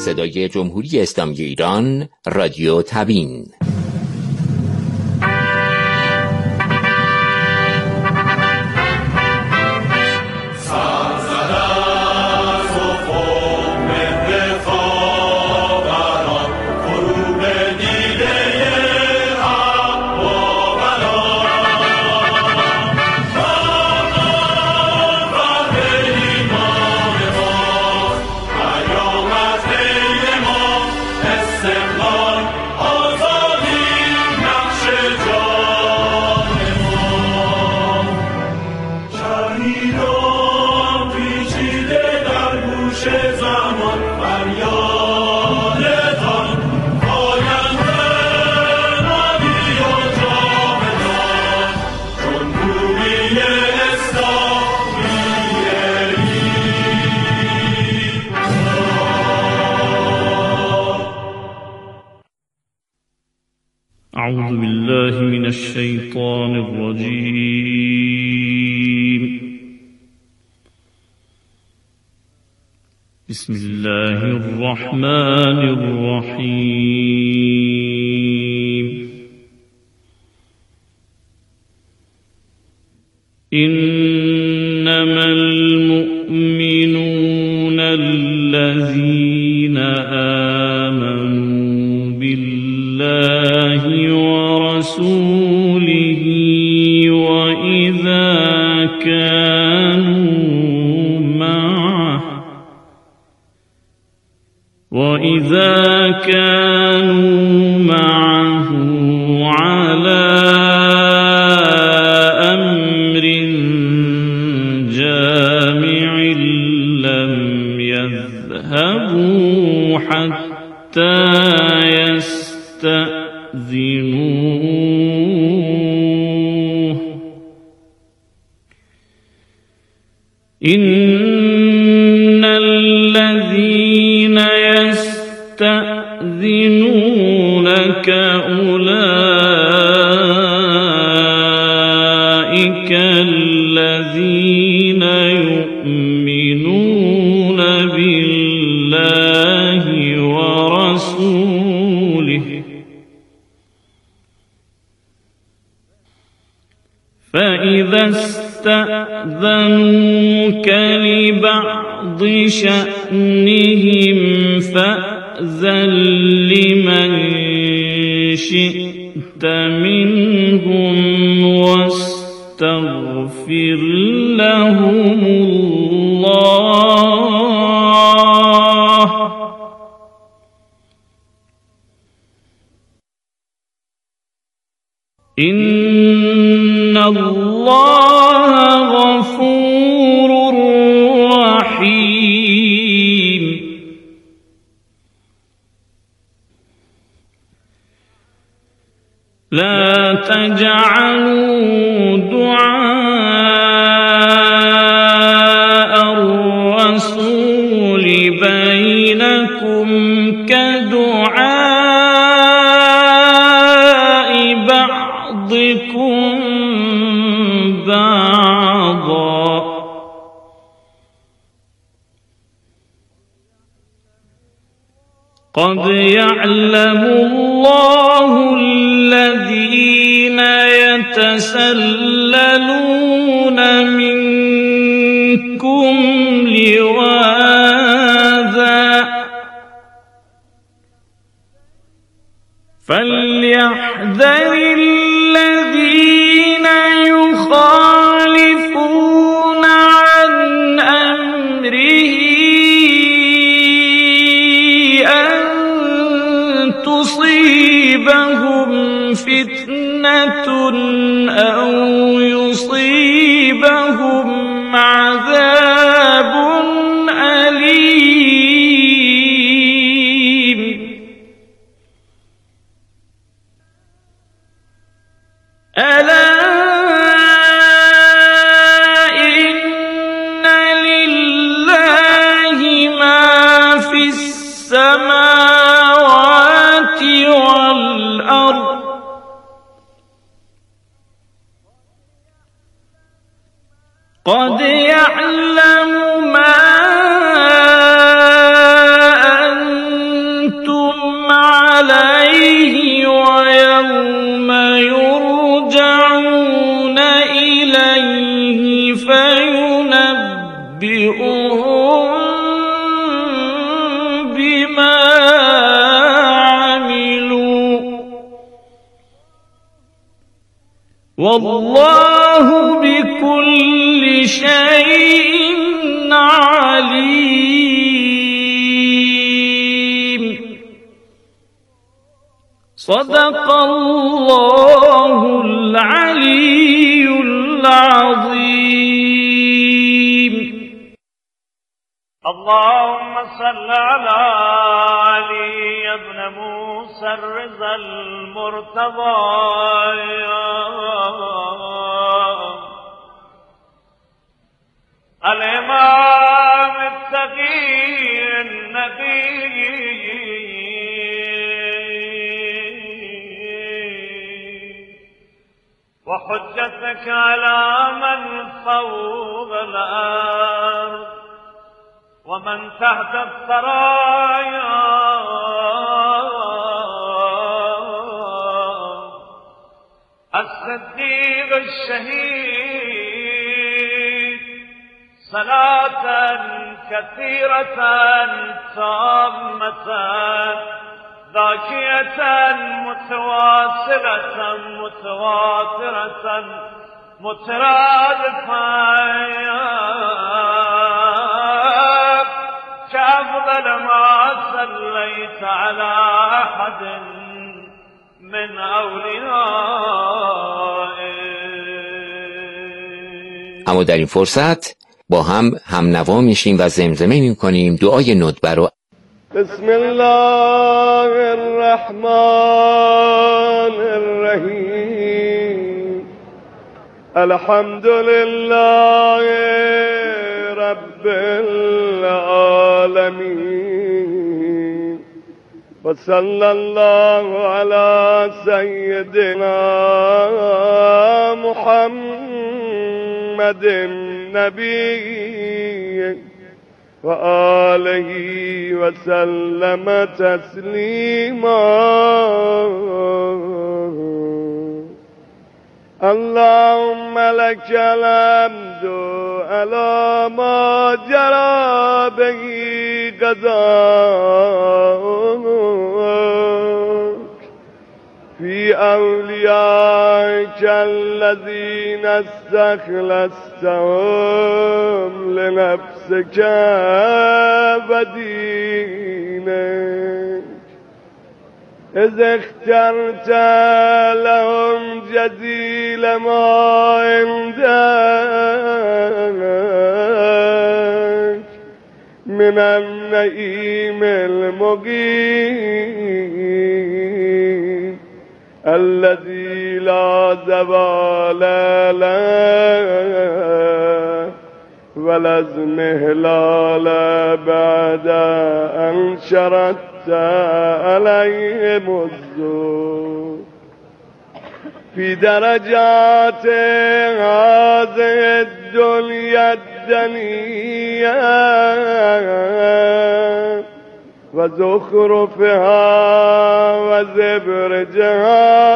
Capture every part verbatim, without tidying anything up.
صدای جمهوری اسلامی ایران، رادیو تبیین. أعوذ بالله من الشيطان الرجيم. بسم الله الرحمن الرحيم. إنما المؤمنون الذين آمنوا بالله ورسوله وإذا كانوا معه وإذا كانوا معه على أمر جامع لم يذهبوا حتى يستأذنوه إن الذين يستأذنونك أولئك الذين يؤمنون بالله ورسوله فإذا استأذنوك لبعض شأنهم فأذن لمن شئت منهم واستغفر لهم الله إن الله غفور رحيم. لا تجعلوا دعاء الرسول بينكم كدعاء بعضكم بعضا قد يعلم الله الذين يتسللون منكم لواذا فليحذر الذين يخالفون عن أمره أن تصيبهم فتنة أو يصيبهم عذاب أليم. ألا إن لله ما في السماوات والأرض قد يعلم ما أنتم بما عملوا والله بكل شيء عليم. صدق الله العلي العظيم. اللهم صل على علي بن موسى الرضا المرتضى الإمام التقي النبي وحجتك على من فوق الأرض ومن تحت الثرايا الصديق الشهيد صلاة كثيرة تامة ذاكية متواصلة متواترة مترادفة كأفضل ما صليت على أحد من أوليائك. اما در این فرصت با هم هم نوا میشیم و زمزمه میکنیم دعای ندبه رو. بسم الله الرحمن الرحیم الحمد لله رب العالمین و صلی الله علی سیدنا محمد نبی و آله و سلم تسلیما. اللهم لك الحمد على ما جرى به قضاءك في أوليائك الذين استخلصتهم لنفسك ودينك إذ اخترت لهم جزيل ما عندك من النعيم المقيم الذي لا زوال له ولا استهلال بعد أن شرعت عليهم الذل في درجات هذه الدنيا الدنيا وزخرفها وزبرجها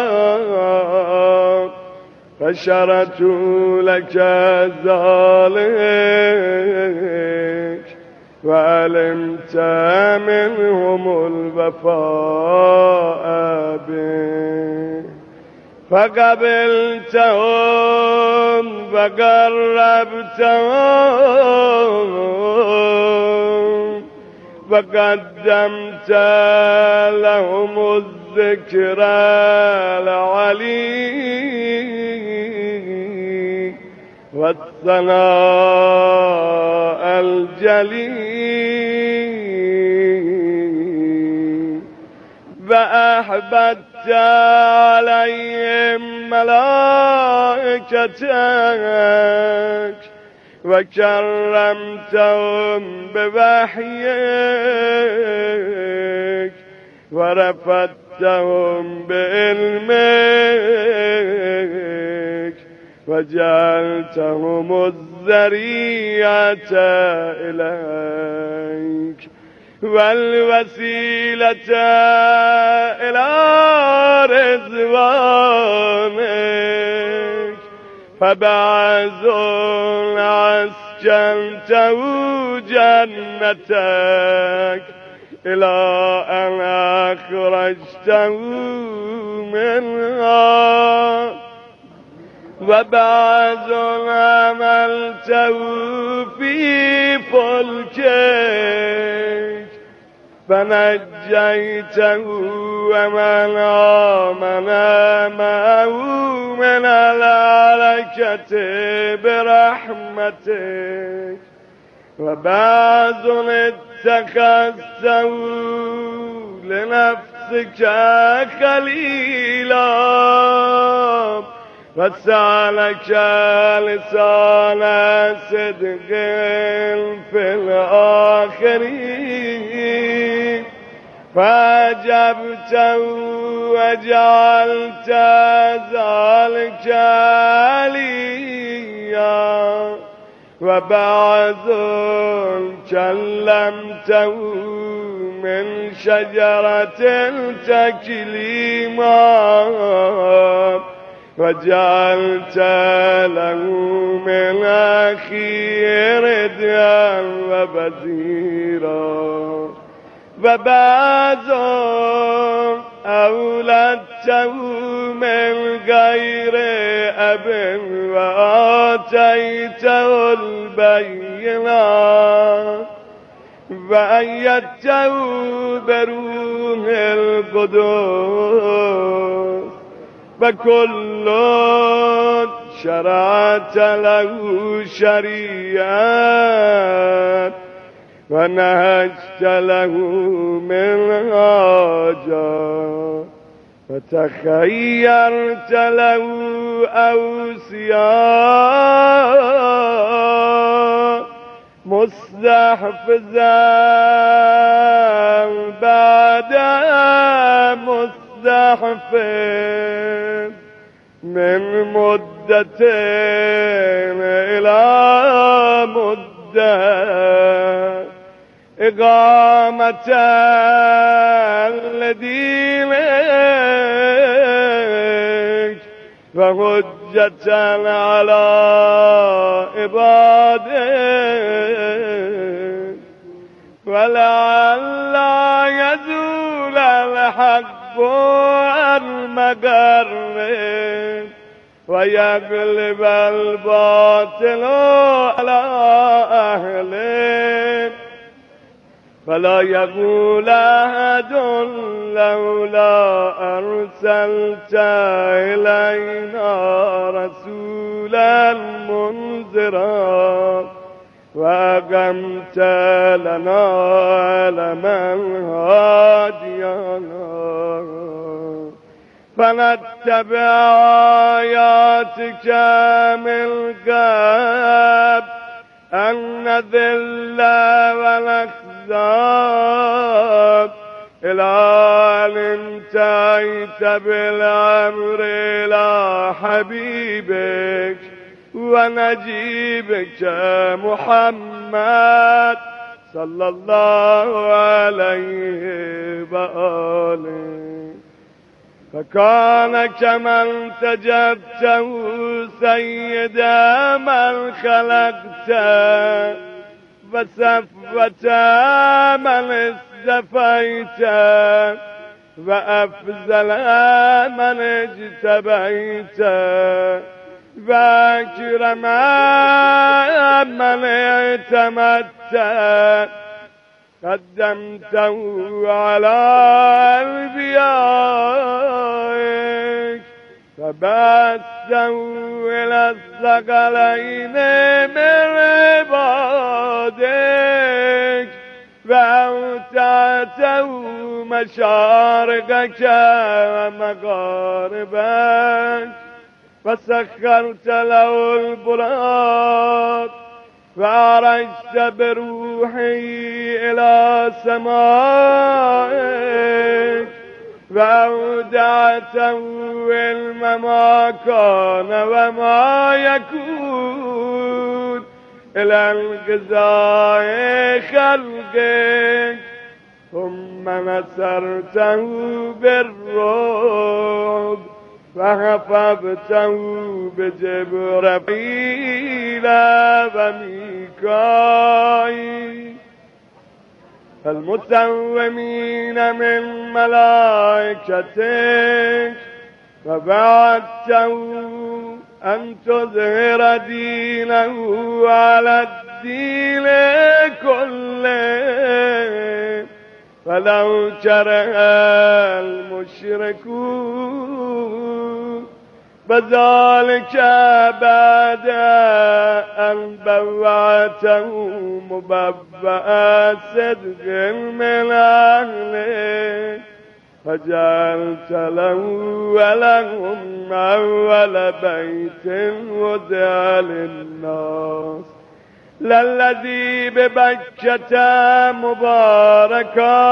فشرتوا لك ذلك وعلمت منهم الوفاء به فقبلتهم وقربتهم وقدمت لهم الذكر العلي والثناء الجليل وأحببت عليهم ملائكتك وكرمتهم بوحيك ورفعتهم بعلمك وجعلتهم الذريعة إليك والوسيلة إلى رضوانك فبعث العسل وسكنته جنتك إلى أن أخرجته منها وبعد عملته في فلكك فنجيته ومن آمن معه من الهلكة برحمتك وبعد اتخذته لنفسك خليلا وسألك لسان صدق في الآخرين فأجبته وجعلت ذلك عليا وبعد كلمته من شجرة تكليما وجعلت له من أخيه ردا وبزيرا وبعد أولدته من غير أب وآتيته البينات وأيدته بروح القدس وكل شرعت له شريعة ونهجت له منهاجا وتخيرت له أوصياء مستحفظا بعد مستحفظ من مدة إلى مدة إقامة لدينك وحجة على عبادك ولعل يزول الحق عن مقره ويغلب الباطل على أهله فلا يقول أحد لولا أرسلت إلينا رسولا منذرا وأقمت لنا علما هاديا فنتبع آياتك من قبل أن نذل ونخزى إلى أن انتهيت بالأمر إلى حبيبك ونجيبك محمد صلى الله عليه وآله فكان كمن تجبته سيد من خلقت فسفت من استفيت وأفزل من اجتبيت وأكرم من اعتمدت قدمته على أنبيائك فبعثته إلى الثقلين من عبادك فأوتعته مشارقك ومغاربك فسخرت له البراق فعرجت بروحي إلى سمائك فأودعته علم ما كان وما يكون إلى القضاء خلقك ثم نصرته بالرعب فحفظته بجبرائيل وميكائيل المسومين من ملائكتك وبعدته أن تظهر دينه على الدين كله ولو كره المشركون وذلك بعد أن بوأته مبوأ صدق من أهله فجعلت له ولهم أول بيت وضع للناس للذي ببكة مباركا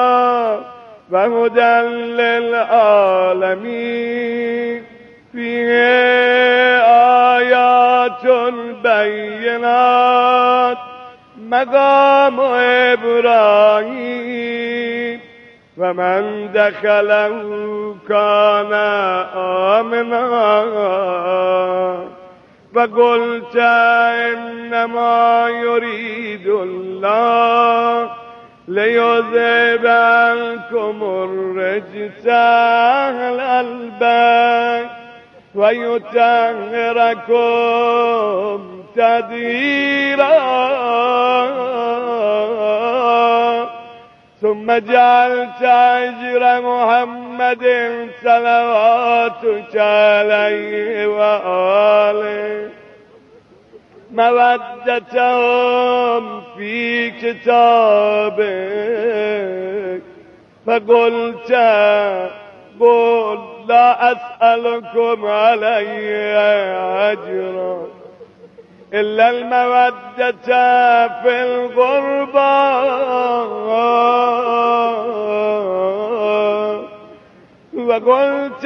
وهدى للعالمين فيه آيات بينات مقام إبراهيم ومن دخله كان آمنا فقلت إنما يريد الله ليذهب عنكم الرجس أهل البيت ويطهركم تطهيرا ثم جعلت أجر محمد صلواتك عليه وآله مودتهم في كتابك فقلت قل لا أسألكم عليه أجرا إلا المودة في القربى وقلت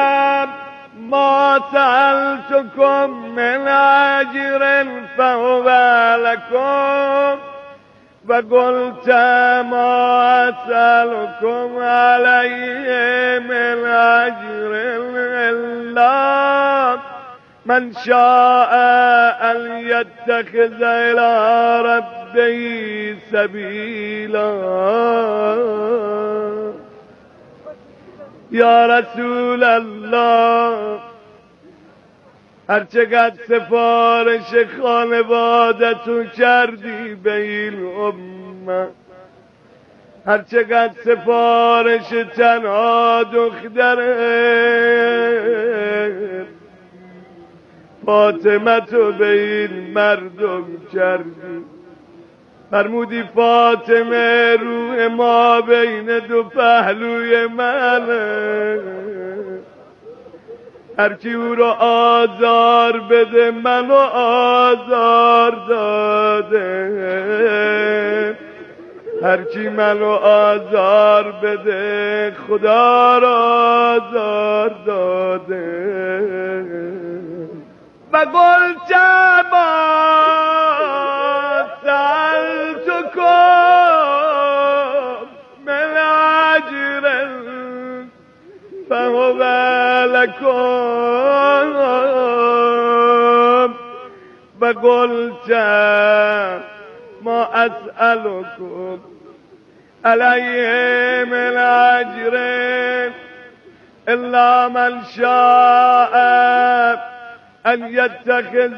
ما سألتكم من أجر فهو لكم وقلت ما أسألكم عليه من أجر إلا من شاء أن يتخذ إلى ربه سبيلا یا رسول الله هرچقدر سفارش خانوادتو کردی به این امت هرچقدر سفارش تنها دختره فاطمه تو به این مردم کردی فرمودی فاطمه روح ما بین دو پهلوی منه هرکی او رو آزار بده منو آزار داده هرکی منو آزار بده خدا رو آزار داده و قلت ما سألتكم من أجر فهو لكم وقلت ما أسألكم عليه من أجر إلا من شاء أن يتخذ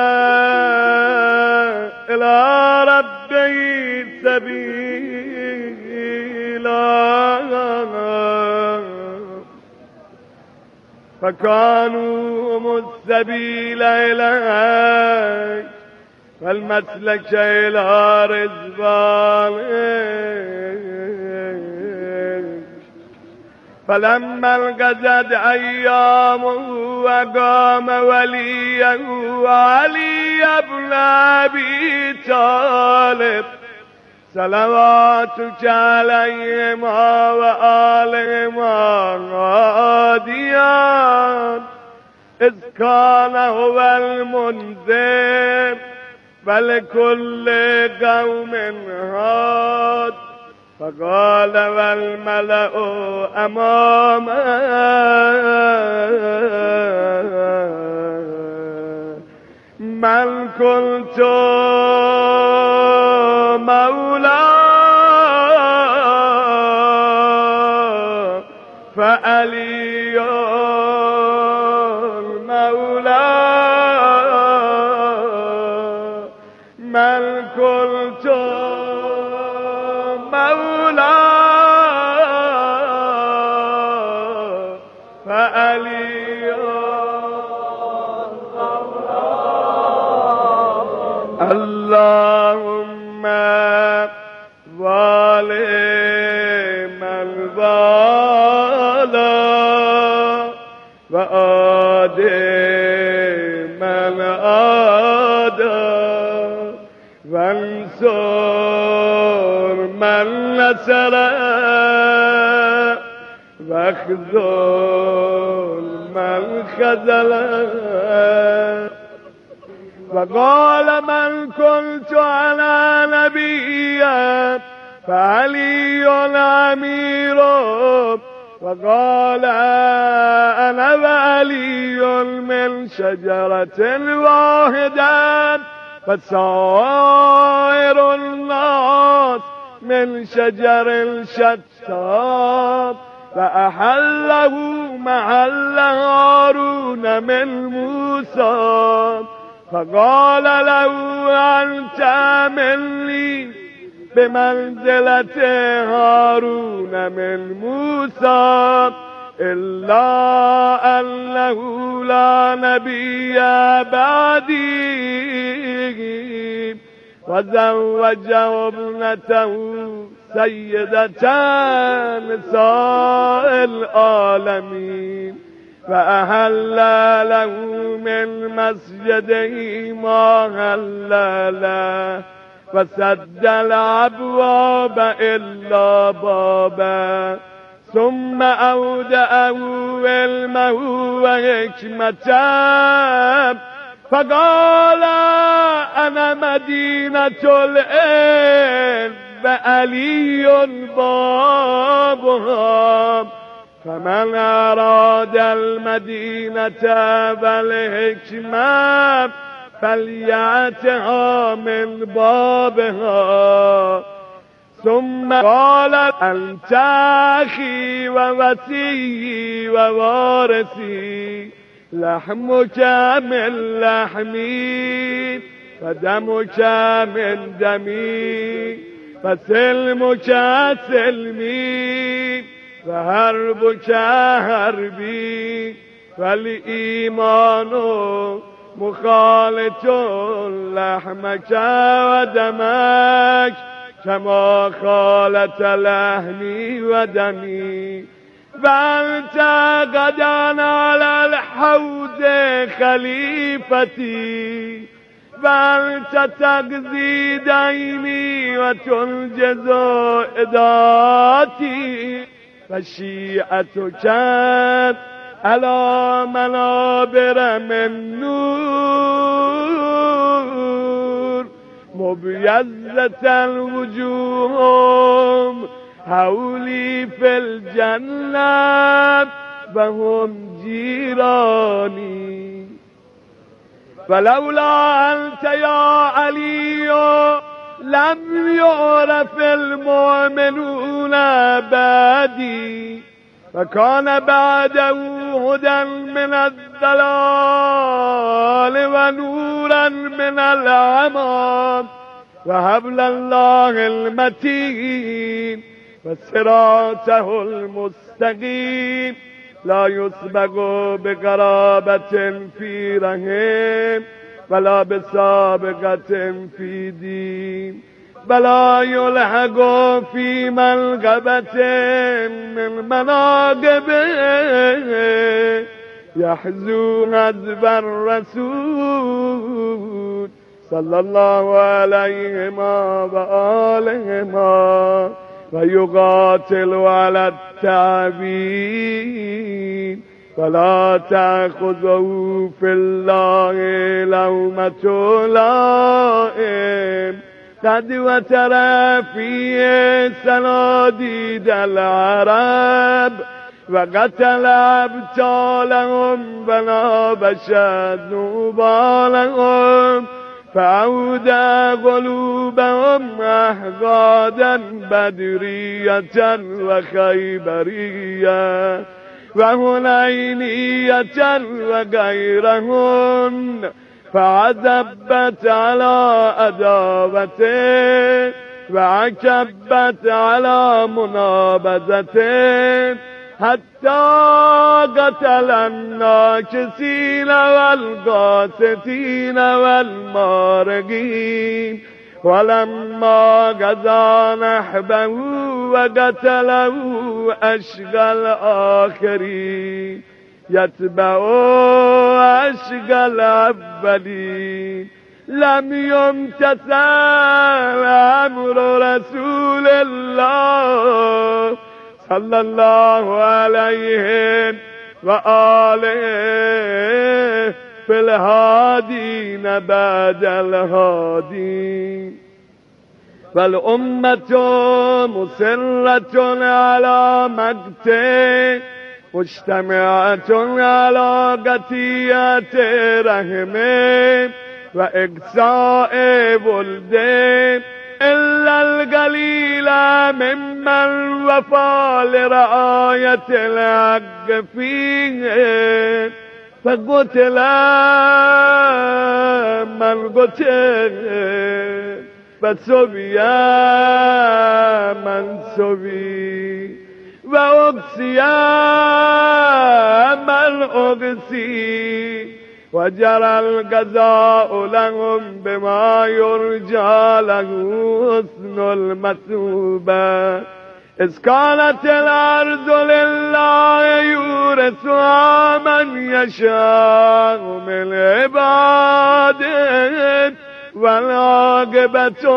إلى ربه سبيلا فكانوا هم السبيل إليك والمسلك إلى رضوانك فلما انقضت أيامه وقام وليه علي بن أبي طالب صلواتك عليهما وآلهما هاديا إذ كان هو المنذر فلكل قوم هاد فقال والملأ أمامه من كنت مولاه فعلي مولاه من كنت مولاه فعلي اللهم والي من والاه وآدي من آداه وانصر من نصره واخذل من خذله وقال من كنت على نبيا فعلي الأمير وقال أنا وعلي من شجرة واحدة فسائر الناس من شجر شتى فأحله محل هارون من موسى فقال له أنت مني بمنزلة هارون من موسى إلا أنه لا نبي بعدي وزوجه ابنته سيدة نساء العالمين فأهل له من مسجده ما هل له فسد الأبواب إلا بابا ثم أودعه علمه وحكمته فقال أنا مدينة العلم وعلي بابها فمن أراد المدينة والحكمة فليأتها من بابها ثم قال أنت أخي ووصي ووارثي لحمك من لحمي ودمك من دمي فسلمك سلمي وحربك حربي والإيمان مخالط لحمك ودمك كما خالط لحمي ودمي وأنت غدا على الحوض خليفتي وأنت تقضي ديني وتنجز إداتي فشيعتك على منابر من نور مبيزة الوجوه حولي في الجنة وهم جيراني فلولا أنت يا علي لم يعرف المؤمنون بعدي فكان بعده هدى من الضلال ونورا من العمى وحبل الله المتين وصراطه المستقيم لا يسبق بقرابة في رحم ولا بسابقة في دين ولا يلحق في منقبة من مناقبه يحزو حزب الرسول صلى الله عليهما وآلهما ويقاتل على التعبين فلا تأخذه في الله لومة لائم قد وتر فيه سناديد العرب وقتل أبطالهم ونابشت نوبالهم فعود قلوبهم أحقادا بدرية وخيبرية وهنينية وغيرهن فعذبت على أداوته وعكبت على منابذته حتى قتل الناكسين والقاسطين والمارقين ولما قضى نحبه وقتله أشقى الآخرين يتبع أشقى الأولين لم يمتثل أمر رسول الله صلى الله عليه وآله في الهادين بعد الهادين فالأمة مصرة على مقته مجتمعة على قطيعة رحمه وإقصاء ولده إلا القليل ممن وفى لرعاية الحق فيه فقتل من قتل فسبي من سبي وأقصي من أقصي وجرى القضاء لهم بما يرجى له حسن المثوبة إذ كانت الأرض لله يورثها من يشاء من عباده والعاقبة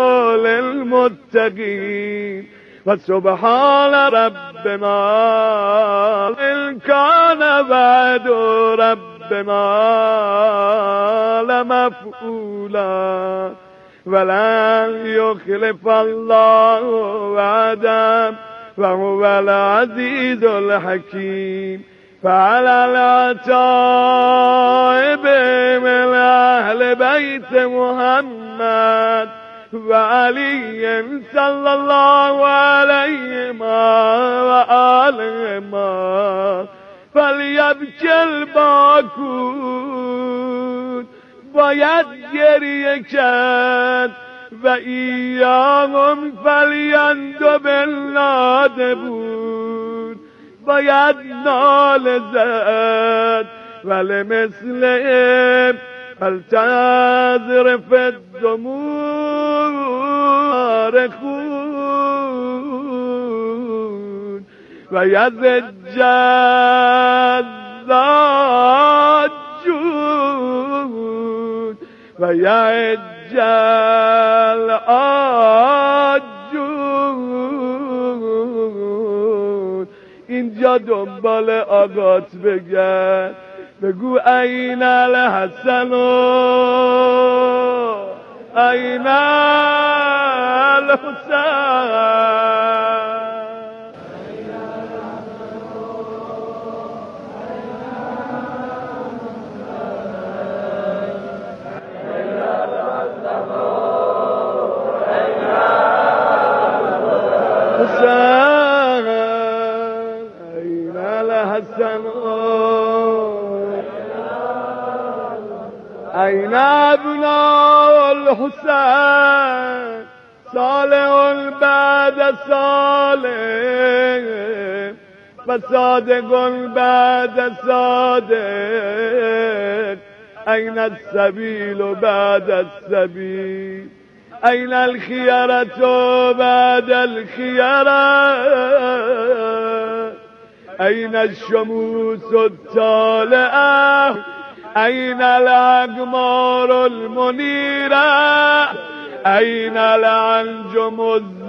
للمتقين فسبحان ربنا إن كان بعد ربنا لمفعولا ولن يخلف الله وعده وهو العزيز الحكيم فعلى العتائب من أهل بيت محمد وعلي صلى الله عليه وآله فلیبکه الباکون باید گریه کرد و ایام فلیندو بالناده بود باید نال زد ولی مثل فلتذرف الدموع خون و یزج الزاجون و یعج العاجون. اینجا دنبال آقات بگرد بگو این الحسن این الحسن أين الحسن أين أبناء الحسين صالح بعد صالح فصادق بعد صادق أين السبيل بعد السبيل أين الخيرة بعد الخيرة أين الشموس الطالعة أين الأقمار المنيرة أين الأنجم